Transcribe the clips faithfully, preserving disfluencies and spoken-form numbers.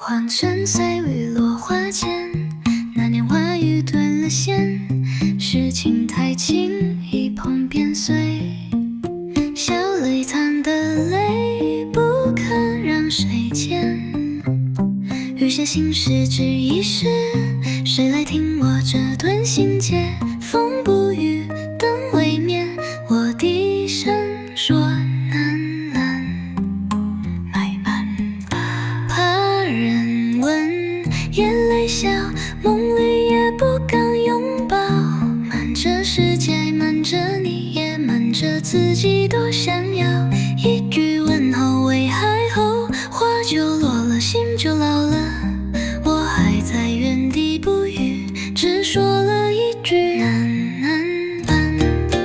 黄尘随雨落花间，那年花雨断了线，是情太轻，一碰便碎。笑泪藏的泪，不肯让谁见。有些心事只一时，谁来听我这段心结？风不语，灯未灭，我低声说喃喃。买办，怕人问，眼泪笑，梦里也不敢拥抱。瞒着世界，瞒着你，也瞒着自己，多想要一句问候为邂逅，花就落了，心就老了。我还在原地不语，只说了一句喃喃般。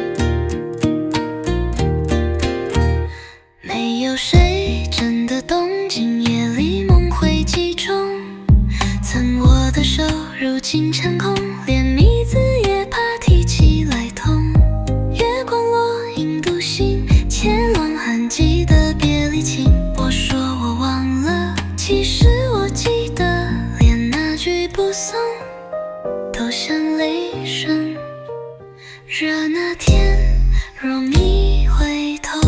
没有谁真的懂今夜里梦回几重，曾握的手如今成空，连名字也怕提起来痛。月光落影独行，千浪寒记的别离情。我说我忘了，其实我记得，连那句不送都像泪顺。若那天若你回头，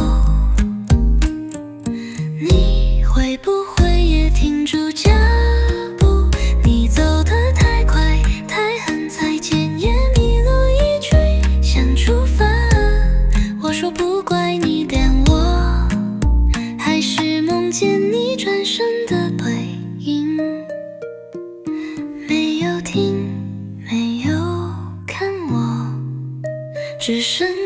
你会不会也停住脚步？你走得太快太狠，再见也迷路一句想出发。我说不怪你点我，还是梦见你转身的背影。没有听，没有看我，只剩